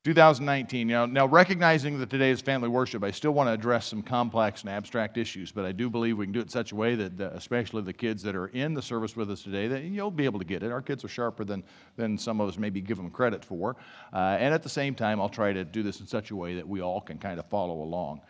2019, now recognizing that today is family worship, I still want to address some complex and abstract issues, but I do believe we can do it in such a way that especially the kids that are in the service with us today, that you'll be able to get it. Our kids are sharper than some of us maybe give them credit for. And at the same time, I'll try to do this in such a way that we all can kind of follow along.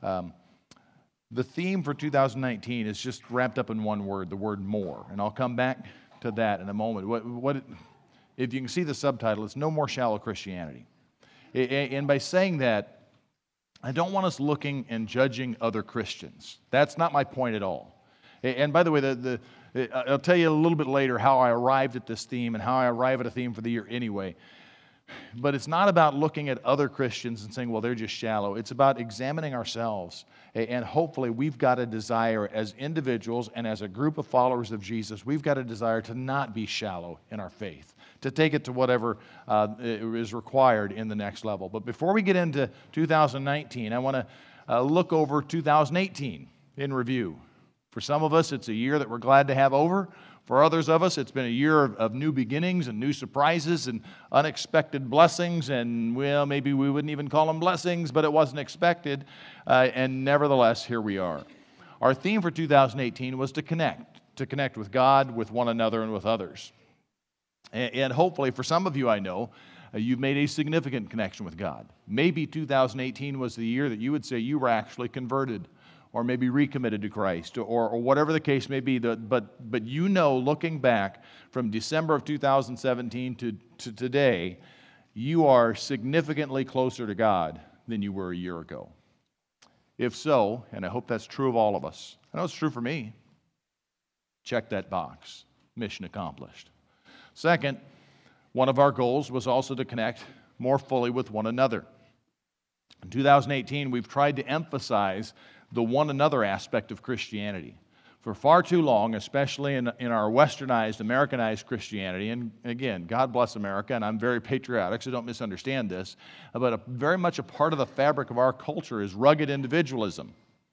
The theme for 2019 is just wrapped up in one word, the word more. And I'll come back to that in a moment. If you can see the subtitle, it's No More Shallow Christianity. And by saying that, I don't want us looking and judging other Christians. That's not my point at all. And by the way, I'll tell you a little bit later how I arrived at this theme and how I arrive at a theme for the year anyway. But it's not about looking at other Christians and saying, well, they're just shallow. It's about examining ourselves. And hopefully we've got a desire as individuals and as a group of followers of Jesus, we've got a desire to not be shallow in our faith, to take it to whatever is required in the next level. But before we get into 2019, I want to look over 2018 in review. For some of us, it's a year that we're glad to have over. For others of us, it's been a year of new beginnings and new surprises and unexpected blessings, and well, maybe we wouldn't even call them blessings, but it wasn't expected, and nevertheless, here we are. Our theme for 2018 was to connect with God, with one another, and with others. And hopefully, for some of you I know, you've made a significant connection with God. Maybe 2018 was the year that you would say you were actually converted, or maybe recommitted to Christ, or whatever the case may be. But you know, looking back from December of 2017 to today, you are significantly closer to God than you were a year ago. If so, and I hope that's true of all of us, I know it's true for me, check that box. Mission accomplished. Second, one of our goals was also to connect more fully with one another. In 2018, we've tried to emphasize the one another aspect of Christianity. For far too long, especially in our westernized, Americanized Christianity, and again, God bless America, and I'm very patriotic, so don't misunderstand this, but very much a part of the fabric of our culture is rugged individualism.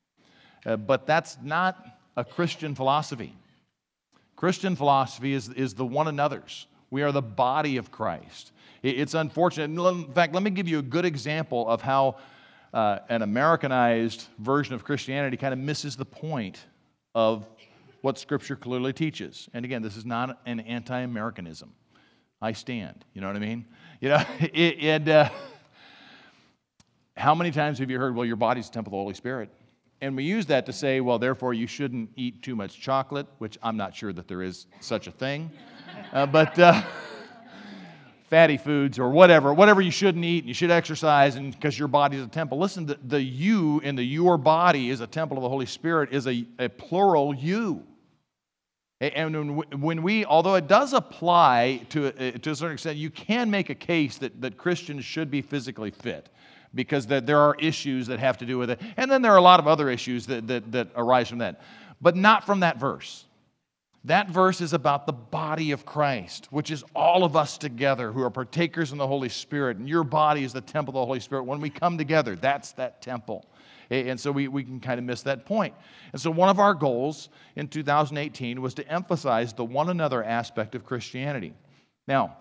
But that's not a Christian philosophy. Christian philosophy is the one another's. We are the body of Christ. It's unfortunate. In fact, let me give you a good example of how an Americanized version of Christianity kind of misses the point of what Scripture clearly teaches. And again, this is not an anti-Americanism. I stand. You know what I mean? You know, how many times have you heard, well, your body's the temple of the Holy Spirit? And we use that to say, well, therefore you shouldn't eat too much chocolate, which I'm not sure that there is such a thing. But fatty foods or whatever you shouldn't eat, and you should exercise, and because your body is a temple. Listen, the you in the your body is a temple of the Holy Spirit is a plural you. And when we, although it does apply to a certain extent, you can make a case that Christians should be physically fit, because there are issues that have to do with it. And then there are a lot of other issues that arise from that. But not from that verse. That verse is about the body of Christ, which is all of us together who are partakers in the Holy Spirit. And your body is the temple of the Holy Spirit. When we come together, that's that temple. And so we can kind of miss that point. And so one of our goals in 2018 was to emphasize the one another aspect of Christianity. Now,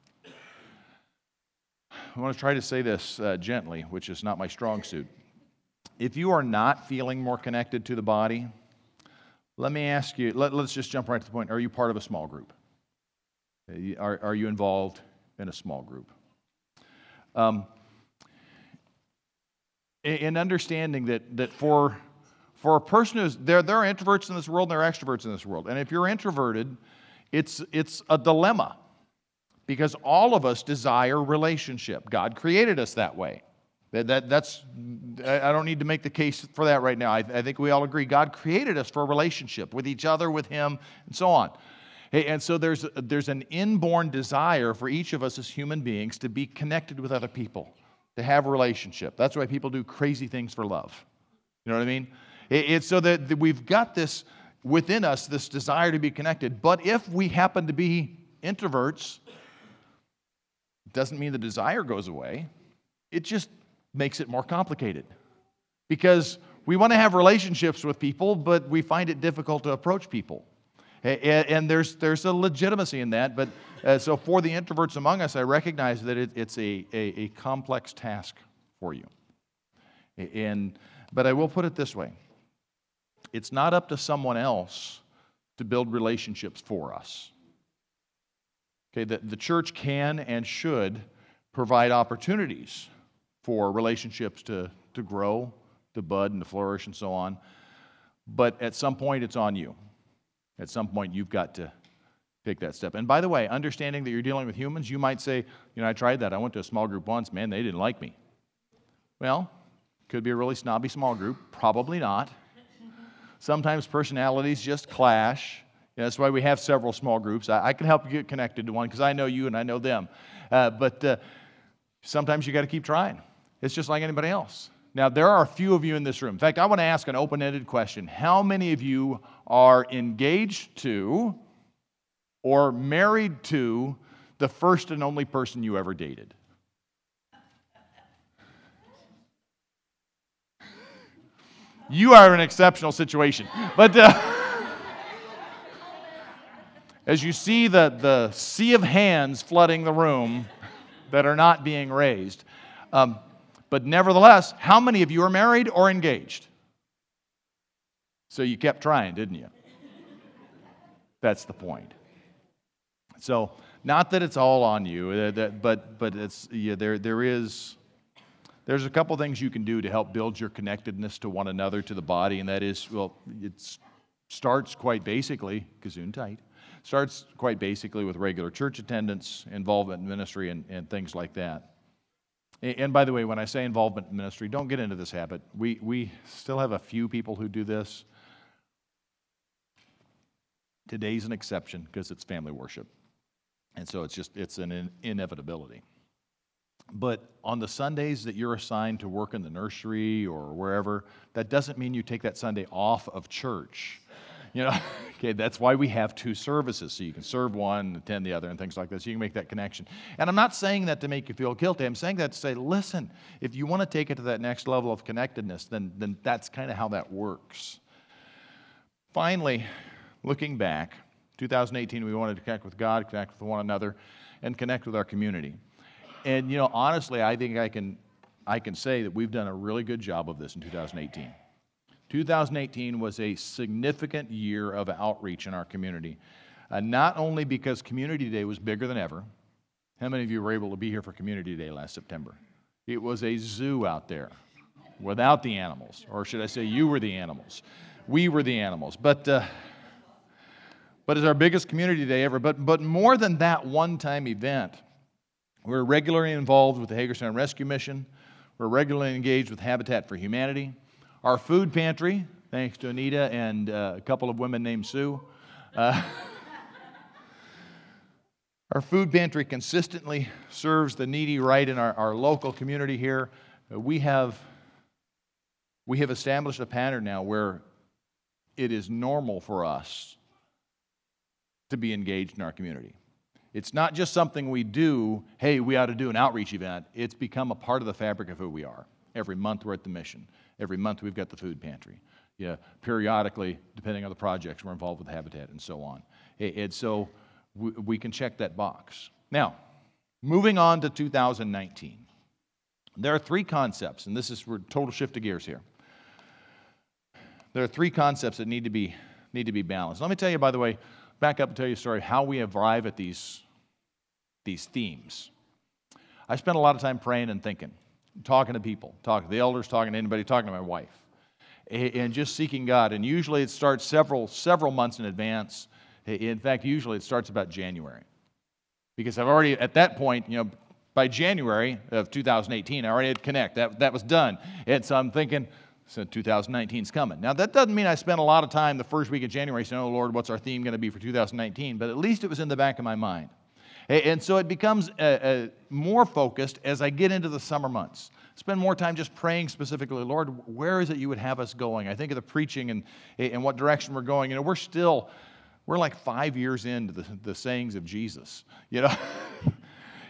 I want to try to say this gently, which is not my strong suit. If you are not feeling more connected to the body, let me ask you, let's just jump right to the point. Are you part of a small group? Are you involved in a small group? In understanding that for a person who's, there are introverts in this world and there are extroverts in this world. And if you're introverted, it's a dilemma, because all of us desire relationship. God created us that way. That's I don't need to make the case for that right now. I think we all agree God created us for a relationship with each other, with Him, and so on. And so there's an inborn desire for each of us as human beings to be connected with other people, to have a relationship. That's why people do crazy things for love. You know what I mean? It's so that we've got this within us, this desire to be connected. But if we happen to be introverts, it doesn't mean the desire goes away. It just makes it more complicated, because we want to have relationships with people, but we find it difficult to approach people. And there's a legitimacy in that, but so for the introverts among us, I recognize that it's a complex task for you. But I will put it this way. It's not up to someone else to build relationships for us. Okay, the church can and should provide opportunities for relationships to grow, to bud, and to flourish, and so on. But at some point, it's on you. At some point, you've got to take that step. And by the way, understanding that you're dealing with humans, you might say, I tried that. I went to a small group once. Man, they didn't like me. Well, could be a really snobby small group. Probably not. Sometimes personalities just clash. That's why we have several small groups. I can help you get connected to one because I know you and I know them. But sometimes you got to keep trying. It's just like anybody else. Now, there are a few of you in this room. In fact, I want to ask an open-ended question. How many of you are engaged to or married to the first and only person you ever dated? You are an exceptional situation. But as you see the sea of hands flooding the room that are not being raised, but nevertheless, how many of you are married or engaged? So you kept trying, didn't you? That's the point. So, not that it's all on you, but it's there's a couple things you can do to help build your connectedness to one another, to the body, and that is, it starts quite basically, gesundheit, starts quite basically with regular church attendance, involvement in ministry, and things like that. And by the way, when I say involvement in ministry, don't get into this habit. We still have a few people who do this. Today's an exception because it's family worship. And so it's an inevitability. But on the Sundays that you're assigned to work in the nursery or wherever, that doesn't mean you take that Sunday off of church. Okay, that's why we have two services, so you can serve one, attend the other, and things like that, so you can make that connection. And I'm not saying that to make you feel guilty. I'm saying that to say, listen, if you want to take it to that next level of connectedness, then that's kind of how that works. Finally, looking back, 2018, we wanted to connect with God, connect with one another, and connect with our community. And, honestly, I think I can say that we've done a really good job of this in 2018. 2018 was a significant year of outreach in our community, not only because Community Day was bigger than ever. How many of you were able to be here for Community Day last September? It was a zoo out there without the animals, or should I say you were the animals. We were the animals. But it's our biggest Community Day ever. But more than that one-time event, we're regularly involved with the Hagerstown Rescue Mission. We're regularly engaged with Habitat for Humanity. Our food pantry, thanks to Anita and a couple of women named Sue, our food pantry consistently serves the needy right in our local community here. We have established a pattern now where it is normal for us to be engaged in our community. It's not just something we do, hey, we ought to do an outreach event. It's become a part of the fabric of who we are. Every month we're at the mission. Every month we've got the food pantry. Periodically, depending on the projects, we're involved with Habitat and so on. And so we can check that box. Now, moving on to 2019. There are three concepts, and we're total shift of gears here. There are three concepts that need to be balanced. Let me tell you, by the way, back up and tell you a story, how we arrive at these themes. I spent a lot of time praying and thinking, talking to people, talking to the elders, talking to anybody, talking to my wife, and just seeking God. And usually it starts several months in advance. In fact, usually it starts about January. Because I've already, at that point, by January of 2018, I already had Connect. That was done. And so I'm thinking, so 2019 is coming. Now, that doesn't mean I spent a lot of time the first week of January saying, oh, Lord, what's our theme going to be for 2019? But at least it was in the back of my mind. And so it becomes more focused as I get into the summer months. Spend more time just praying specifically, Lord, where is it you would have us going? I think of the preaching and what direction we're going. We're like 5 years into the sayings of Jesus,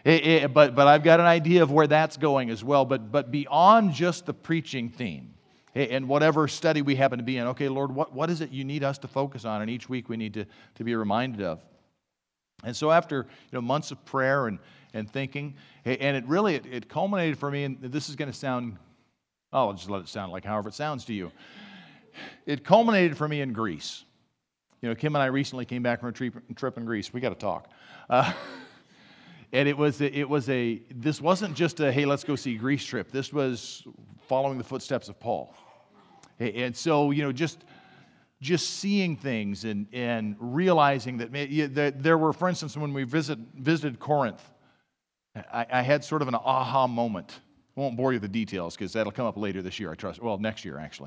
But I've got an idea of where that's going as well. But beyond just the preaching theme, And whatever study we happen to be in, okay, Lord, what is it you need us to focus on? And each week we need to be reminded of. And so after months of prayer and thinking, and it culminated for me, and this is going to sound, I'll just let it sound like however it sounds to you. It culminated for me in Greece. Kim and I recently came back from a trip in Greece. We got to talk. And this wasn't just a, hey, let's go see Greece trip. This was following the footsteps of Paul. And so, just seeing things and realizing that there were, for instance, when we visited Corinth, I had sort of an aha moment. I won't bore you with the details because that'll come up later this year, I trust. Well, next year, actually.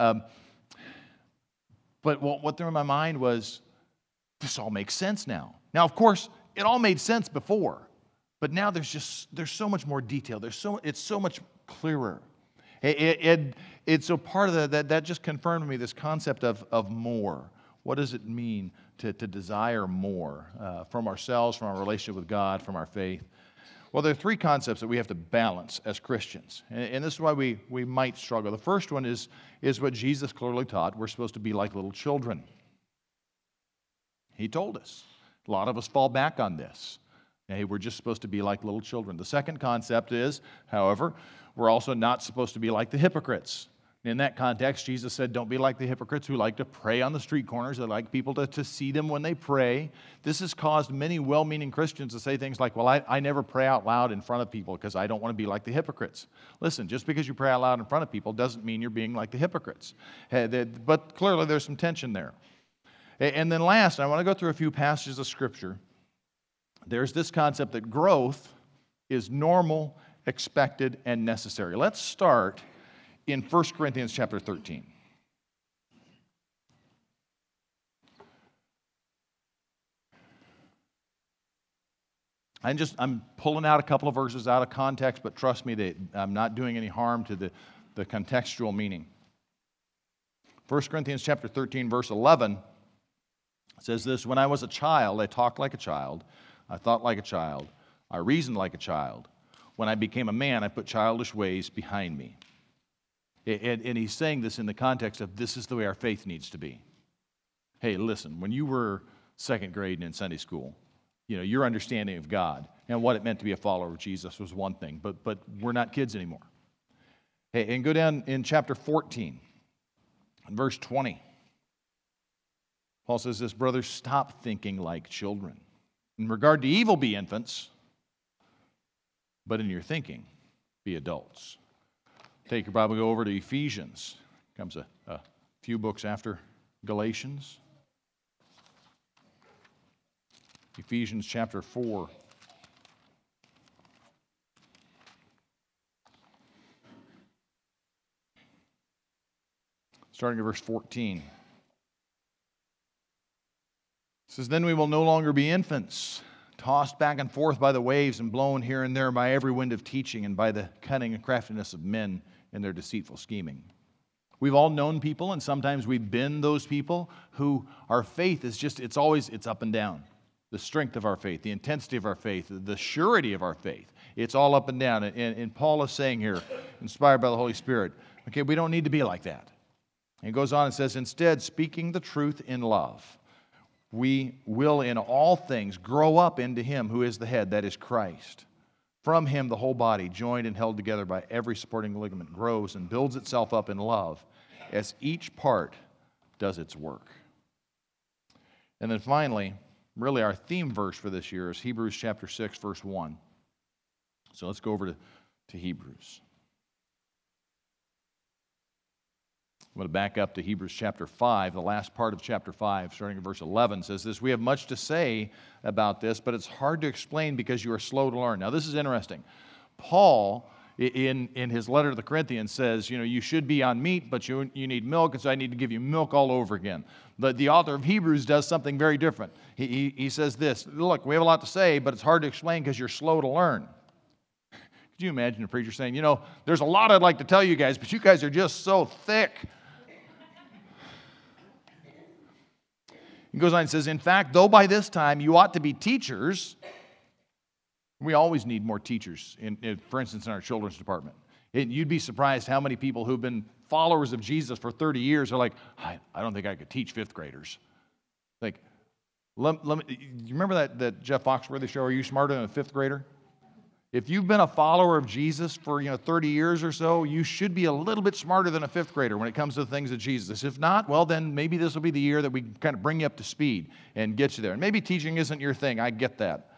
But what there in my mind was, this all makes sense now. Now, of course, it all made sense before, but now there's so much more detail. It's so much clearer. It's so part of that just confirmed to me this concept of more. What does it mean to desire more from ourselves, from our relationship with God, from our faith? Well, there are three concepts that we have to balance as Christians, and this is why we might struggle. The first one is what Jesus clearly taught. We're supposed to be like little children. He told us. A lot of us fall back on this. Hey, we're just supposed to be like little children. The second concept is, however, we're also not supposed to be like the hypocrites. In that context, Jesus said, don't be like the hypocrites who like to pray on the street corners. They like people to see them when they pray. This has caused many well-meaning Christians to say things like, well, I never pray out loud in front of people because I don't want to be like the hypocrites. Listen, just because you pray out loud in front of people doesn't mean you're being like the hypocrites. But clearly there's some tension there. And then last, I want to go through a few passages of Scripture. There's this concept that growth is normal, expected, and necessary. Let's start in 1 Corinthians chapter 13. I'm pulling out a couple of verses out of context, but trust me, that I'm not doing any harm to the contextual meaning. 1 Corinthians chapter 13, verse 11 says this, when I was a child, I talked like a child, I thought like a child, I reasoned like a child. When I became a man, I put childish ways behind me. And he's saying this in the context of this is the way our faith needs to be. Hey, listen, when you were second grade and in Sunday school, your understanding of God and what it meant to be a follower of Jesus was one thing, but we're not kids anymore. Hey, and go down in chapter 14, verse 20. Paul says this, brothers, stop thinking like children. In regard to evil, be infants, but in your thinking, be adults. Take your Bible, go over to Ephesians. Comes a few books after Galatians. Ephesians chapter 4. Starting at verse 14. It says, then we will no longer be infants, tossed back and forth by the waves and blown here and there by every wind of teaching and by the cunning and craftiness of men in their deceitful scheming. We've all known people, and sometimes we've been those people who our faith is it's up and down. The strength of our faith, the intensity of our faith, the surety of our faith, it's all up and down. And Paul is saying here, inspired by the Holy Spirit, okay, we don't need to be like that. And he goes on and says, instead, speaking the truth in love, we will in all things grow up into Him who is the head, that is Christ. From Him the whole body, joined and held together by every supporting ligament, grows and builds itself up in love as each part does its work. And then finally, really our theme verse for this year is Hebrews chapter 6, verse 1. So let's go over to Hebrews. I'm going to back up to Hebrews chapter 5. The last part of chapter 5, starting at verse 11, says this, we have much to say about this, but it's hard to explain because you are slow to learn. Now, this is interesting. Paul, in his letter to the Corinthians, says, you should be on meat, but you need milk, and so I need to give you milk all over again. The author of Hebrews does something very different. He says this, look, we have a lot to say, but it's hard to explain because you're slow to learn. Could you imagine a preacher saying, there's a lot I'd like to tell you guys, but you guys are just so thick. He goes on and says, in fact, though by this time you ought to be teachers, we always need more teachers, for instance, in our children's department. You'd be surprised how many people who've been followers of Jesus for 30 years are like, I don't think I could teach fifth graders. Like, you remember that Jeff Foxworthy show, Are You Smarter Than a Fifth Grader? If you've been a follower of Jesus for 30 years or so, you should be a little bit smarter than a fifth grader when it comes to the things of Jesus. If not, well, then maybe this will be the year that we kind of bring you up to speed and get you there. And maybe teaching isn't your thing. I get that.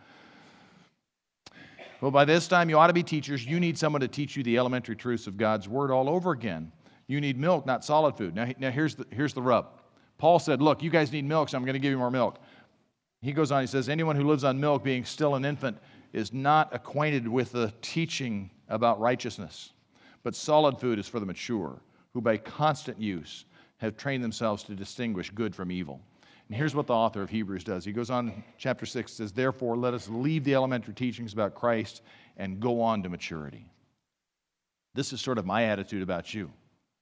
Well, by this time, you ought to be teachers. You need someone to teach you the elementary truths of God's Word all over again. You need milk, not solid food. Now here's the rub. Paul said, look, you guys need milk, so I'm going to give you more milk. He goes on, he says, anyone who lives on milk, being still an infant, is not acquainted with the teaching about righteousness. But solid food is for the mature, who by constant use have trained themselves to distinguish good from evil. And here's what the author of Hebrews does. He goes on, chapter 6 says, therefore, let us leave the elementary teachings about Christ and go on to maturity. This is sort of my attitude about you.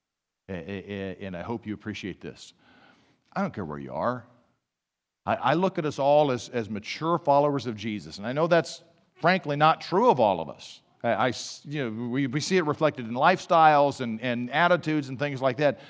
And I hope you appreciate this. I don't care where you are. I look at us all as mature followers of Jesus. And I know that's frankly not true of all of us. We see it reflected in lifestyles and attitudes and things like that.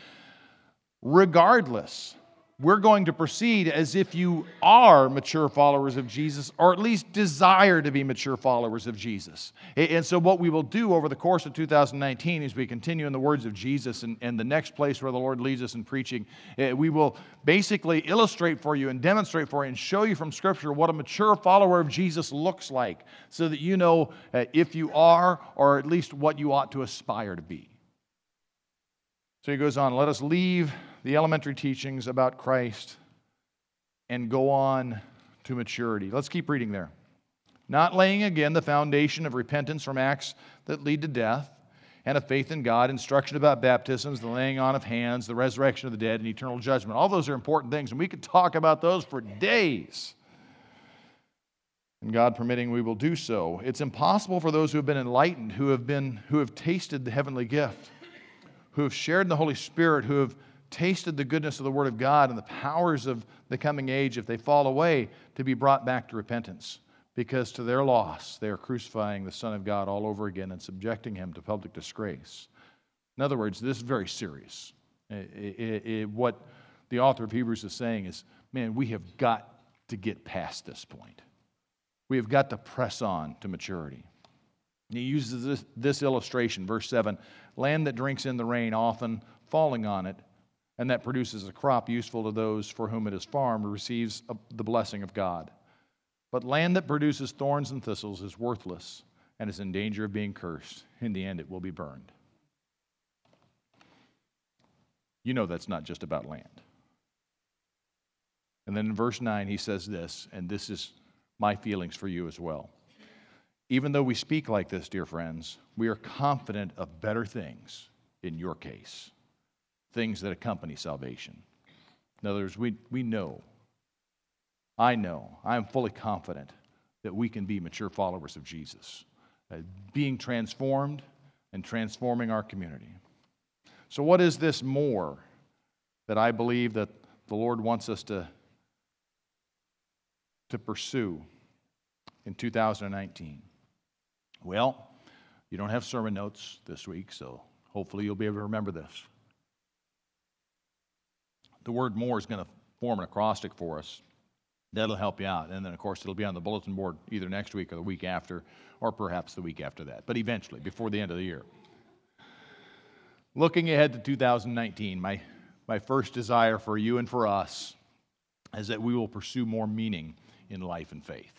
Regardless, we're going to proceed as if you are mature followers of Jesus, or at least desire to be mature followers of Jesus. And so what we will do over the course of 2019 as we continue in the words of Jesus and the next place where the Lord leads us in preaching, we will basically illustrate for you and demonstrate for you and show you from Scripture what a mature follower of Jesus looks like, so that you know if you are, or at least what you ought to aspire to be. So he goes on, let us leave the elementary teachings about Christ and go on to maturity. Let's keep reading there. Not laying again the foundation of repentance from acts that lead to death, and of faith in God, instruction about baptisms, the laying on of hands, the resurrection of the dead, and eternal judgment. All those are important things, and we could talk about those for days. And God permitting, we will do so. It's impossible for those who have been enlightened, who have tasted the heavenly gift, who have shared in the Holy Spirit, who have tasted the goodness of the Word of God and the powers of the coming age, if they fall away, to be brought back to repentance. Because to their loss, they are crucifying the Son of God all over again and subjecting Him to public disgrace. In other words, this is very serious. What the author of Hebrews is saying is, man, we have got to get past this point. We have got to press on to maturity. And he uses this illustration, verse 7, land that drinks in the rain, often falling on it, and that produces a crop useful to those for whom it is farmed, receives the blessing of God. But land that produces thorns and thistles is worthless and is in danger of being cursed. In the end, it will be burned. You know that's not just about land. And then in verse 9, he says this, and this is my feelings for you as well. Even though we speak like this, dear friends, we are confident of better things in your case. Things that accompany salvation. In other words, we know, I am fully confident that we can be mature followers of Jesus, being transformed and transforming our community. So what is this more that I believe that the Lord wants us to pursue in 2019? Well, you don't have sermon notes this week, so hopefully you'll be able to remember this. The word more is going to form an acrostic for us. That'll help you out. And then, of course, it'll be on the bulletin board either next week or the week after, or perhaps the week after that. But eventually, before the end of the year. Looking ahead to 2019, my first desire for you and for us is that we will pursue more meaning in life and faith.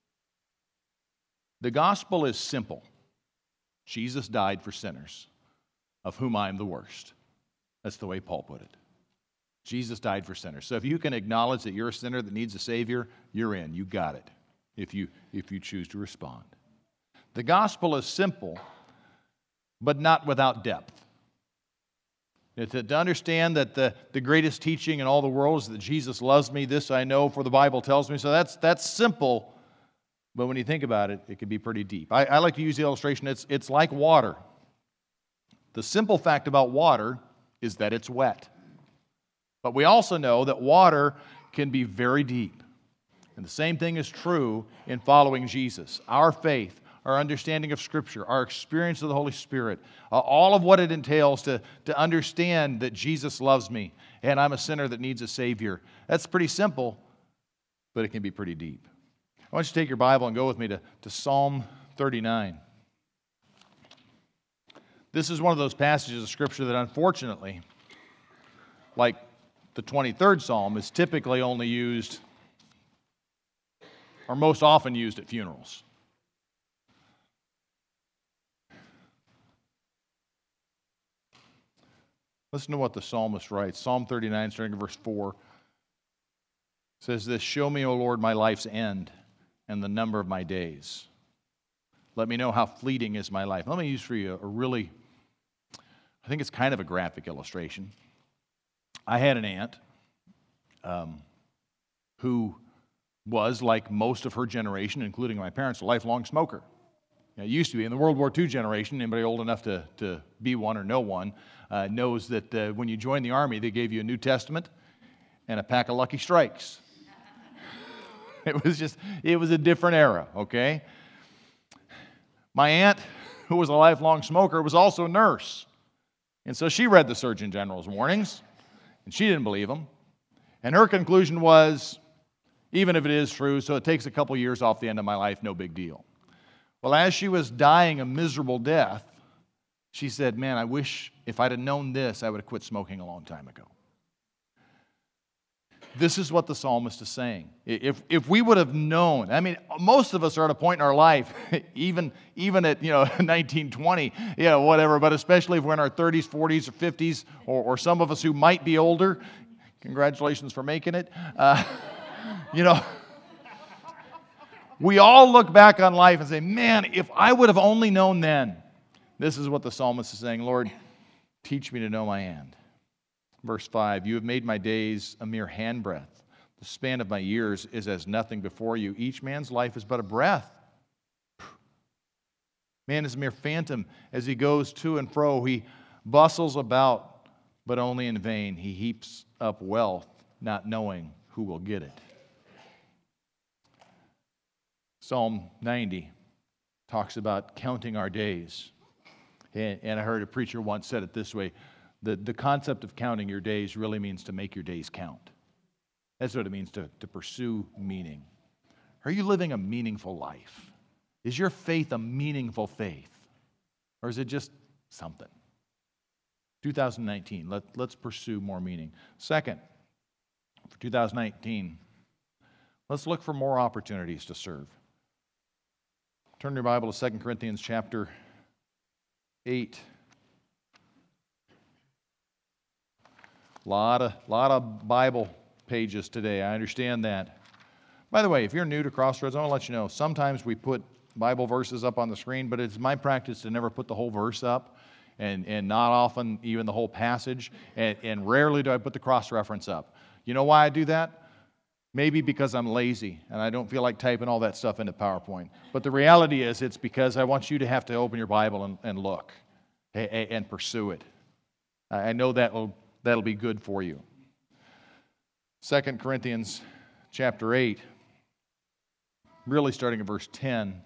The gospel is simple. Jesus died for sinners, of whom I am the worst. That's the way Paul put it. Jesus died for sinners. So if you can acknowledge that you're a sinner that needs a Savior, you're in. You got it, if you choose to respond. The gospel is simple, but not without depth. To understand that the greatest teaching in all the world is that Jesus loves me, this I know, for the Bible tells me. So that's simple, but when you think about it, it can be pretty deep. I like to use the illustration, it's like water. The simple fact about water is that it's wet. But we also know that water can be very deep. And the same thing is true in following Jesus. Our faith, our understanding of Scripture, our experience of the Holy Spirit, all of what it entails to understand that Jesus loves me and I'm a sinner that needs a Savior. That's pretty simple, but it can be pretty deep. I want you to take your Bible and go with me to Psalm 39. This is one of those passages of Scripture that unfortunately, like the 23rd Psalm, is typically only used, or most often used, at funerals. Listen to what the psalmist writes. Psalm 39, starting at verse 4, says this, "Show me, O Lord, my life's end and the number of my days. Let me know how fleeting is my life." Let me use for you a really, I think it's kind of a graphic illustration. I had an aunt who was, like most of her generation, including my parents, a lifelong smoker. It used to be. In the World War II generation, anybody old enough to be one or know one knows that when you joined the Army, they gave you a New Testament and a pack of Lucky Strikes. It was a different era, okay? My aunt, who was a lifelong smoker, was also a nurse. And so she read the Surgeon General's warnings, and she didn't believe them. And her conclusion was, even if it is true, so it takes a couple years off the end of my life, no big deal. Well, as she was dying a miserable death, she said, "Man, I wish if I'd have known this, I would have quit smoking a long time ago." This is what the psalmist is saying. If we would have known, I mean, most of us are at a point in our life, even at 19, 20, whatever, but especially if we're in our 30s, 40s, or 50s, or some of us who might be older, congratulations for making it. We all look back on life and say, "Man, if I would have only known then." This is what the psalmist is saying, "Lord, teach me to know my end." Verse 5, "You have made my days a mere handbreadth. The span of my years is as nothing before you. Each man's life is but a breath. Man is a mere phantom as he goes to and fro. He bustles about, but only in vain. He heaps up wealth, not knowing who will get it." Psalm 90 talks about counting our days. And I heard a preacher once said it this way, the concept of counting your days really means to make your days count. That's what it means to pursue meaning. Are you living a meaningful life? Is your faith a meaningful faith? Or is it just something? 2019, let's pursue more meaning. Second, for 2019, let's look for more opportunities to serve. Turn your Bible to 2 Corinthians chapter 8. A lot of Bible pages today. I understand that. By the way, if you're new to Crossroads, I want to let you know, sometimes we put Bible verses up on the screen, but it's my practice to never put the whole verse up, and not often even the whole passage, and rarely do I put the cross-reference up. You know why I do that? Maybe because I'm lazy and I don't feel like typing all that stuff into PowerPoint. But the reality is it's because I want you to have to open your Bible and look and pursue it. I know that'll be good for you. 2 Corinthians chapter 8, really starting at verse 10,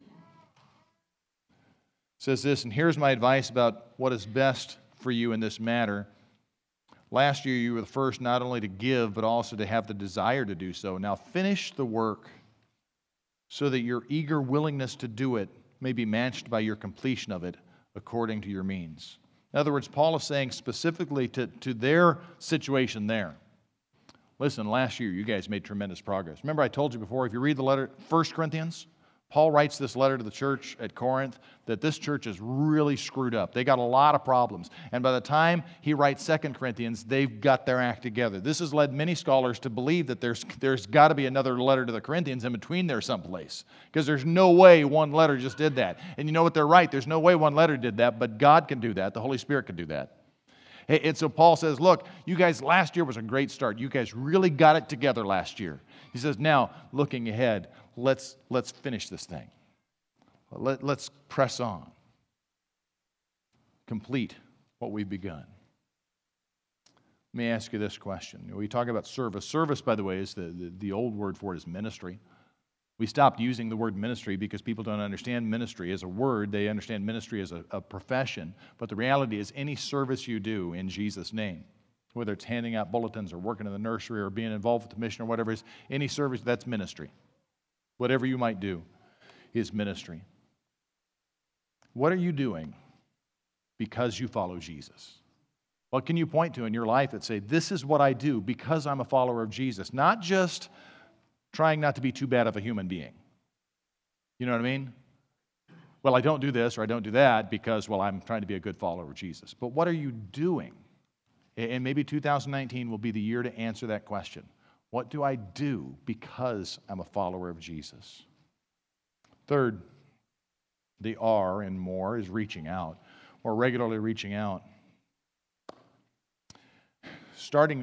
says this, "And here's my advice about what is best for you in this matter. Last year you were the first not only to give, but also to have the desire to do so. Now finish the work so that your eager willingness to do it may be matched by your completion of it according to your means." In other words, Paul is saying specifically to their situation there. Listen, last year you guys made tremendous progress. Remember I told you before, if you read the letter, 1 Corinthians, Paul writes this letter to the church at Corinth that this church is really screwed up. They got a lot of problems. And by the time he writes 2 Corinthians, they've got their act together. This has led many scholars to believe that there's got to be another letter to the Corinthians in between there someplace. Because there's no way one letter just did that. And you know what? They're right. There's no way one letter did that, but God can do that. The Holy Spirit can do that. And so Paul says, look, you guys, last year was a great start. You guys really got it together last year. He says, now, looking ahead, let's finish this thing. Let's press on. Complete what we've begun. Let me ask you this question. We talk about service. Service, by the way, is the old word for it is ministry. We stopped using the word ministry because people don't understand ministry as a word. They understand ministry as a profession. But the reality is any service you do in Jesus' name, whether it's handing out bulletins or working in the nursery or being involved with the mission or whatever it is, any service, that's ministry. Whatever you might do is ministry. What are you doing because you follow Jesus? What can you point to in your life that say, this is what I do because I'm a follower of Jesus? Not just trying not to be too bad of a human being. You know what I mean? Well, I don't do this or I don't do that because, well, I'm trying to be a good follower of Jesus. But what are you doing? And maybe 2019 will be the year to answer that question. What do I do because I'm a follower of Jesus? Third, the R in more is reaching out, or regularly reaching out. Starting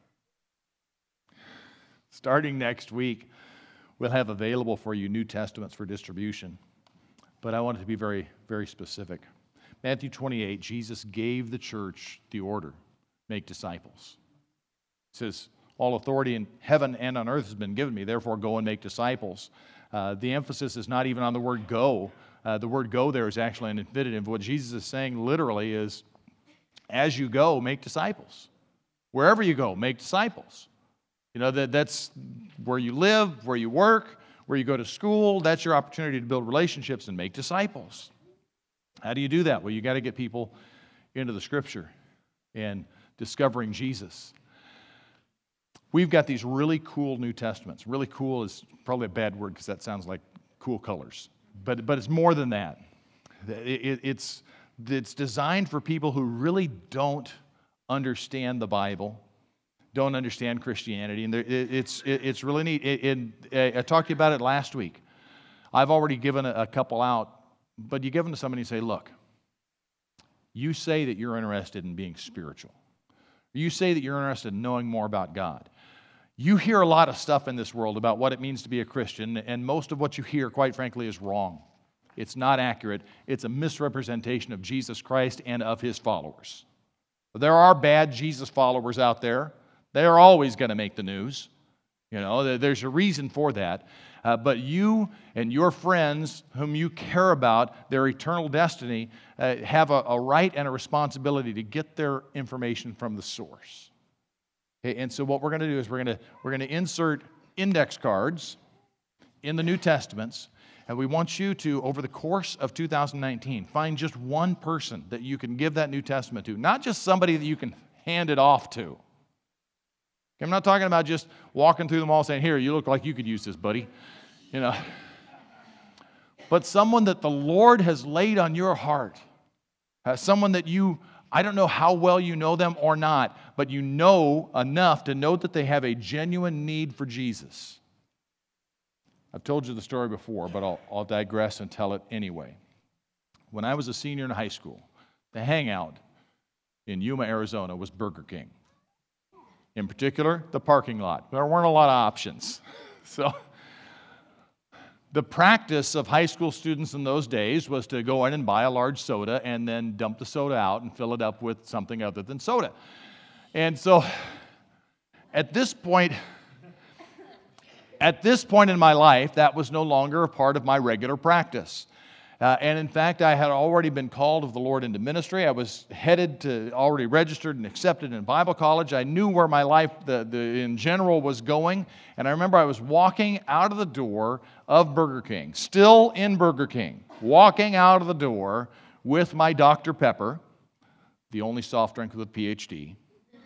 next week, we'll have available for you New Testaments for distribution. But I want it to be very, very specific. Matthew 28, Jesus gave the church the order, make disciples. He says, all authority in heaven and on earth has been given me, therefore go and make disciples. The emphasis is not even on the word go. The word go there is actually an infinitive. What Jesus is saying literally is, as you go, make disciples. Wherever you go, make disciples. You know, that's where you live, where you work, where you go to school. That's your opportunity to build relationships and make disciples. How do you do that? Well, you got to get people into the Scripture and discovering Jesus. We've got these really cool New Testaments. Really cool is probably a bad word because that sounds like cool colors. But it's more than that. It's designed for people who really don't understand the Bible, don't understand Christianity, and it's really neat. I talked to you about it last week. I've already given a couple out, but you give them to somebody and say, look, you say that you're interested in being spiritual. You say that you're interested in knowing more about God. You hear a lot of stuff in this world about what it means to be a Christian, and most of what you hear, quite frankly, is wrong. It's not accurate. It's a misrepresentation of Jesus Christ and of His followers. There are bad Jesus followers out there. They are always going to make the news. You know, there's a reason for that. But you and your friends whom you care about, their eternal destiny, have a right and a responsibility to get their information from the source. Okay, and so what we're going to do is we're going to insert index cards in the New Testaments, and we want you to, over the course of 2019, find just one person that you can give that New Testament to, not just somebody that you can hand it off to. I'm not talking about just walking through them all saying, here, you look like you could use this, buddy. You know, but someone that the Lord has laid on your heart, someone that I don't know how well you know them or not, but you know enough to know that they have a genuine need for Jesus. I've told you the story before, but I'll digress and tell it anyway. When I was a senior in high school, the hangout in Yuma, Arizona was Burger King. In particular, the parking lot. There weren't a lot of options. So the practice of high school students in those days was to go in and buy a large soda and then dump the soda out and fill it up with something other than soda. And so at this point in my life, that was no longer a part of my regular practice. And in fact, I had already been called of the Lord into ministry. I was already registered and accepted in Bible college. I knew where my life in general was going. And I remember I was walking out of the door of Burger King, still in Burger King, walking out of the door with my Dr. Pepper, the only soft drink with a PhD.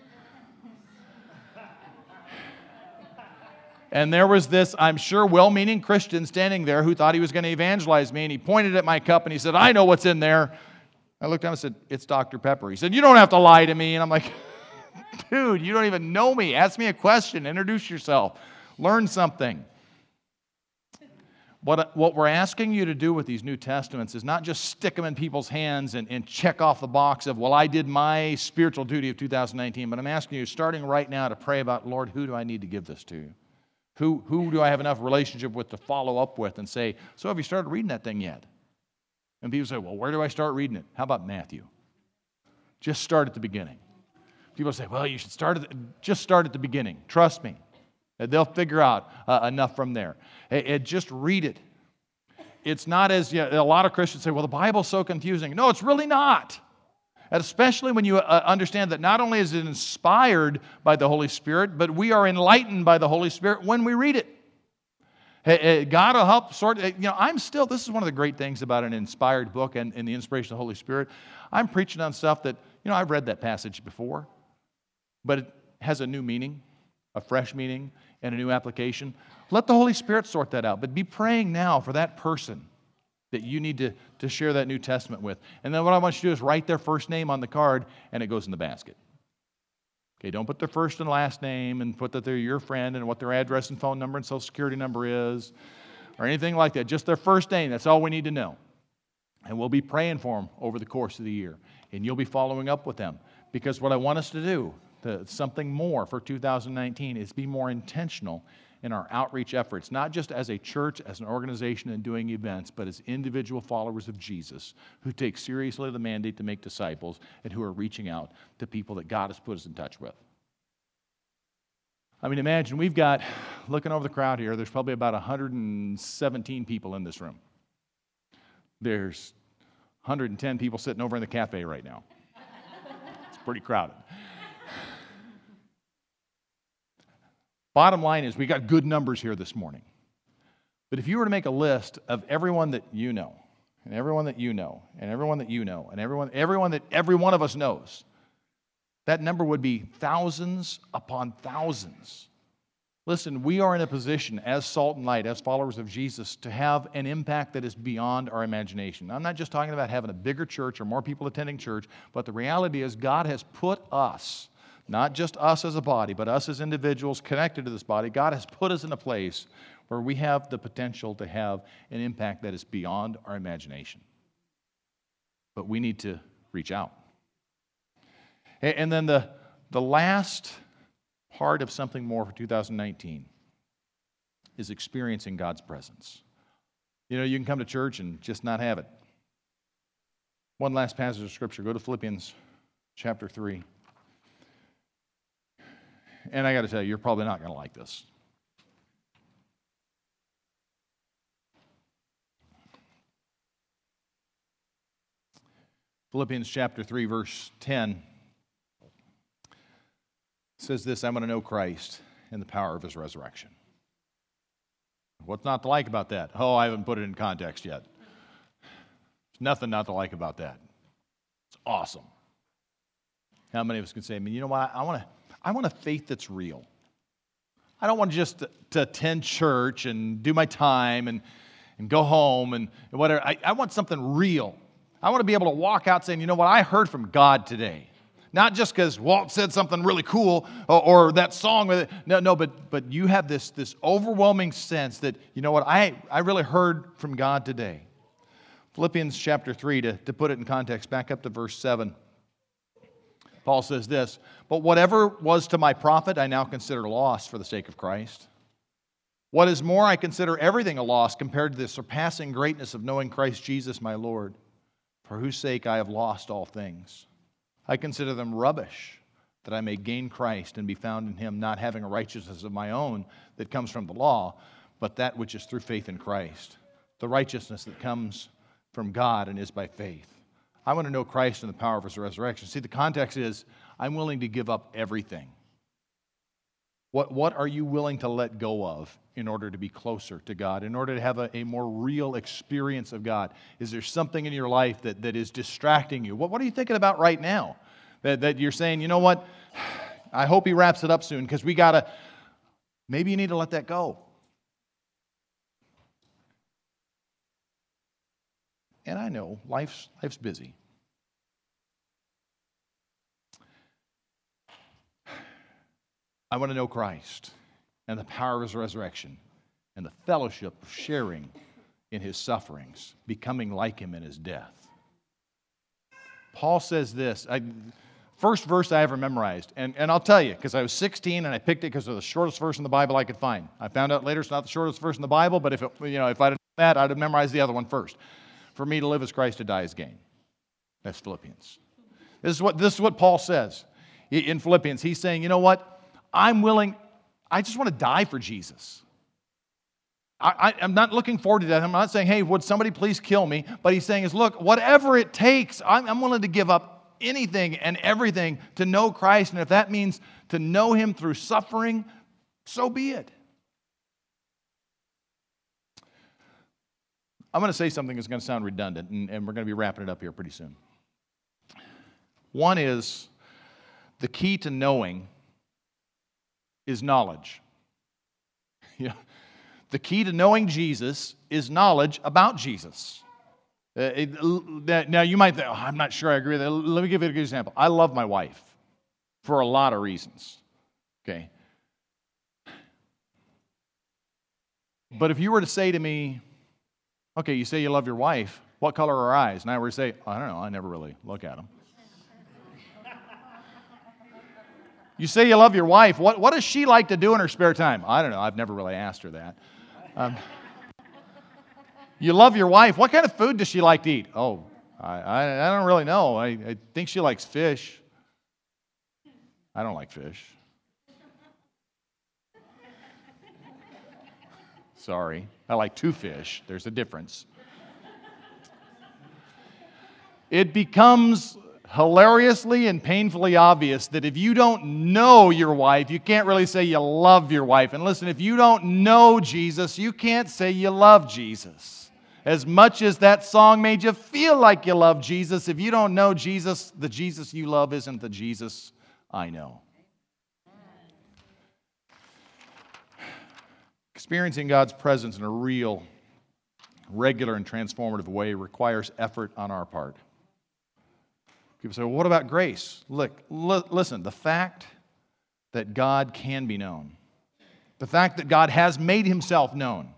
And there was this, I'm sure, well-meaning Christian standing there who thought he was going to evangelize me, and he pointed at my cup and he said, I know what's in there. I looked down and said, it's Dr. Pepper. He said, you don't have to lie to me. And I'm like, dude, you don't even know me. Ask me a question. Introduce yourself. Learn something. What we're asking you to do with these New Testaments is not just stick them in people's hands and check off the box of, well, I did my spiritual duty of 2019, but I'm asking you, starting right now, to pray about, Lord, who do I need to give this to? Who do I have enough relationship with to follow up with and say, so have you started reading that thing yet? And people say, well, where do I start reading it? How about Matthew? Just start at the beginning. People say, well, you should just start at the beginning. Trust me. They'll figure out enough from there. Just read it. It's not as, a lot of Christians say, well, the Bible's so confusing. No, it's really not. And especially when you understand that not only is it inspired by the Holy Spirit, but we are enlightened by the Holy Spirit when we read it. God will help this is one of the great things about an inspired book and the inspiration of the Holy Spirit. I'm preaching on stuff that, I've read that passage before, but it has a new meaning, a fresh meaning, and a new application. Let the Holy Spirit sort that out, but be praying now for that person that you need to share that New Testament with. And then what I want you to do is write their first name on the card, and it goes in the basket. Okay, don't put their first and last name and put that they're your friend and what their address and phone number and social security number is or anything like that. Just their first name. That's all we need to know. And we'll be praying for them over the course of the year. And you'll be following up with them. Because what I want us to do, something more for 2019, is be more intentional in our outreach efforts, not just as a church, as an organization and doing events, but as individual followers of Jesus who take seriously the mandate to make disciples and who are reaching out to people that God has put us in touch with. I mean, imagine we've got, looking over the crowd here, there's probably about 117 people in this room. There's 110 people sitting over in the cafe right now. It's pretty crowded. Bottom line is we got good numbers here this morning. But if you were to make a list of everyone that you know, and everyone that you know, and everyone that you know, and everyone that every one of us knows, that number would be thousands upon thousands. Listen, we are in a position as salt and light, as followers of Jesus, to have an impact that is beyond our imagination. I'm not just talking about having a bigger church or more people attending church, but the reality is God has put us, not just us as a body, but us as individuals connected to this body, God has put us in a place where we have the potential to have an impact that is beyond our imagination. But we need to reach out. And then the last part of something more for 2019 is experiencing God's presence. You can come to church and just not have it. One last passage of Scripture. Go to Philippians chapter 3. And I got to tell you, you're probably not going to like this. Philippians chapter 3, verse 10 says this, I'm going to know Christ and the power of His resurrection. What's not to like about that? Oh, I haven't put it in context yet. There's nothing not to like about that. It's awesome. How many of us can say, you know what, I want a faith that's real. I don't want just to attend church and do my time and go home and whatever. I want something real. I want to be able to walk out saying, you know what, I heard from God today. Not just because Walt said something really cool or that song with it. No, but you have this overwhelming sense that, you know what, I really heard from God today. Philippians chapter 3, to put it in context, back up to verse 7. Paul says this, but whatever was to my profit, I now consider loss for the sake of Christ. What is more, I consider everything a loss compared to the surpassing greatness of knowing Christ Jesus my Lord, for whose sake I have lost all things. I consider them rubbish, that I may gain Christ and be found in Him, not having a righteousness of my own that comes from the law, but that which is through faith in Christ, the righteousness that comes from God and is by faith. I want to know Christ and the power of His resurrection. See, the context is, I'm willing to give up everything. What are you willing to let go of in order to be closer to God, in order to have a more real experience of God? Is there something in your life that is distracting you? What are you thinking about right now? That you're saying, you know what, I hope He wraps it up soon because maybe you need to let that go. And I know life's busy. I want to know Christ and the power of His resurrection and the fellowship of sharing in His sufferings, becoming like Him in His death. Paul says this, first verse I ever memorized, and I'll tell you, because I was 16 and I picked it because it was the shortest verse in the Bible I could find. I found out later it's not the shortest verse in the Bible, but if I'd have done that, I'd have memorized the other one first. For me to live as Christ, to die as gain. That's Philippians. This is what Paul says in Philippians. He's saying, you know what? I'm willing I just want to die for Jesus. I'm not looking forward to that. I'm not saying, hey, would somebody please kill me? But he's saying is, look, whatever it takes, I'm willing to give up anything and everything to know Christ. And if that means to know Him through suffering, so be it. I'm going to say something that's going to sound redundant, and we're going to be wrapping it up here pretty soon. One is, the key to knowing is knowledge. Yeah. The key to knowing Jesus is knowledge about Jesus. Now, you might think, oh, I'm not sure I agree with that. Let me give you a good example. I love my wife for a lot of reasons. Okay. But if you were to say to me, okay, you say you love your wife, what color are her eyes? And I were to say, I don't know, I never really look at them. You say you love your wife, what does she like to do in her spare time? I don't know, I've never really asked her that. You love your wife, what kind of food does she like to eat? Oh, I don't really know. I think she likes fish. I don't like fish. Sorry, I like to fish. There's a difference. It becomes hilariously and painfully obvious that if you don't know your wife, you can't really say you love your wife. And listen, if you don't know Jesus, you can't say you love Jesus. As much as that song made you feel like you love Jesus, if you don't know Jesus, the Jesus you love isn't the Jesus I know. Experiencing God's presence in a real, regular, and transformative way requires effort on our part. People say, well, what about grace? Look, listen, the fact that God can be known, the fact that God has made Himself known,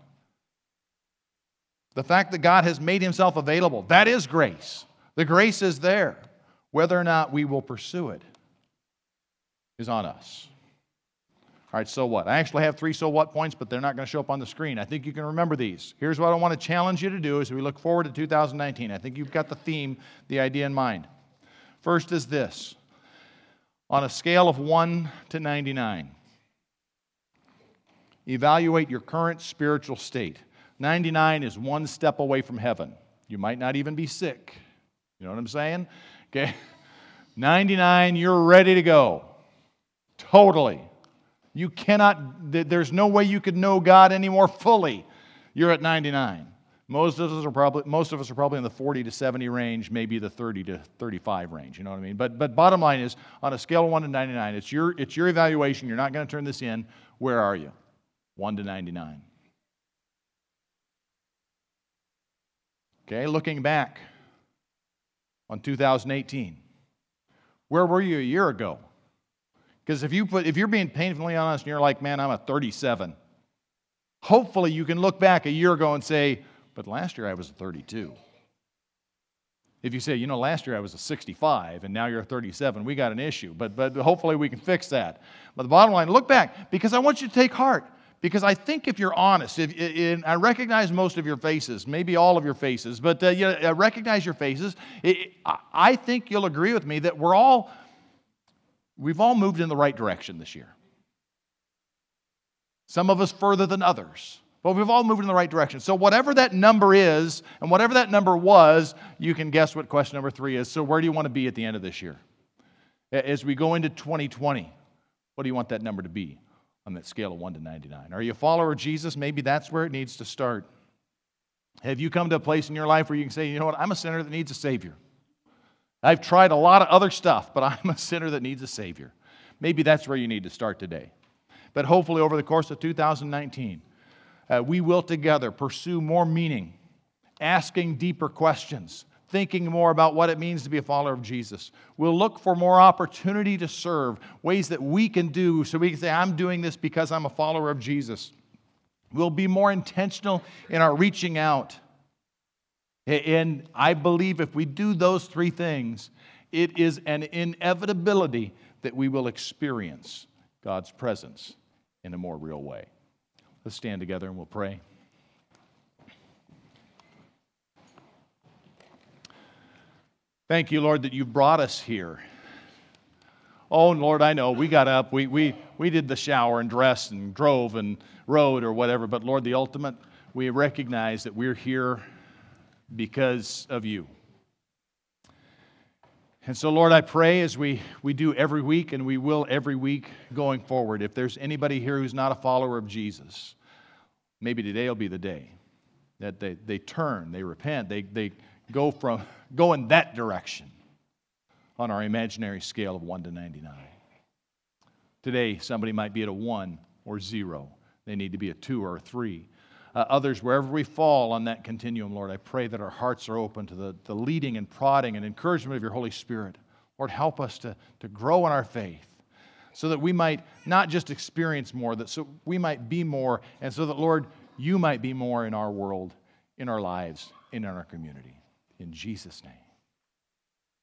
the fact that God has made Himself available, that is grace. The grace is there. Whether or not we will pursue it is on us. All right, so what? I actually have 3 so what points, but they're not going to show up on the screen. I think you can remember these. Here's what I want to challenge you to do as we look forward to 2019. I think you've got the theme, the idea in mind. First is this. On a scale of 1 to 99, evaluate your current spiritual state. 99 is one step away from heaven. You might not even be sick. You know what I'm saying? Okay. 99, you're ready to go. Totally. You cannot, there's no way you could know God any more fully. You're at 99. Most of us are probably in the 40 to 70 range, maybe the 30 to 35 range. You know what I mean? But bottom line is, on a scale of 1 to 99, it's your evaluation. You're not going to turn this in. Where are you? 1 to 99. Okay, looking back on 2018, where were you a year ago? Because if you're being painfully honest and you're like, man, I'm a 37, hopefully you can look back a year ago and say, but last year I was a 32. If you say, last year I was a 65 and now you're a 37, we got an issue. But hopefully we can fix that. But the bottom line, look back, because I want you to take heart. Because I think if you're honest, I recognize most of your faces, maybe all of your faces, but I recognize your faces. I think you'll agree with me that we've all moved in the right direction this year. Some of us further than others, but we've all moved in the right direction. So whatever that number is, and whatever that number was, you can guess what question number 3 is. So where do you want to be at the end of this year? As we go into 2020, what do you want that number to be on that scale of 1 to 99? Are you a follower of Jesus? Maybe that's where it needs to start. Have you come to a place in your life where you can say, you know what, I'm a sinner that needs a Savior. I've tried a lot of other stuff, but I'm a sinner that needs a Savior. Maybe that's where you need to start today. But hopefully over the course of 2019, we will together pursue more meaning, asking deeper questions, thinking more about what it means to be a follower of Jesus. We'll look for more opportunity to serve, ways that we can do so we can say, I'm doing this because I'm a follower of Jesus. We'll be more intentional in our reaching out. And I believe if we do those 3 things, it is an inevitability that we will experience God's presence in a more real way. Let's stand together and we'll pray. Thank you, Lord, that you've brought us here Oh, Lord, I know, we got up, we did the shower and dressed and drove and rode or whatever, but Lord, the ultimate, we recognize that we're here because of you. And so, Lord, I pray as we do every week, and we will every week going forward, if there's anybody here who's not a follower of Jesus, maybe today will be the day that they turn, they repent, they go in that direction on our imaginary scale of 1 to 99. Today, somebody might be at a 1 or 0. They need to be a 2 or a 3. Others, wherever we fall on that continuum, Lord, I pray that our hearts are open to the leading and prodding and encouragement of your Holy Spirit. Lord, help us to grow in our faith so that we might not just experience more, that so we might be more, and so that, Lord, you might be more in our world, in our lives, and in our community. In Jesus' name.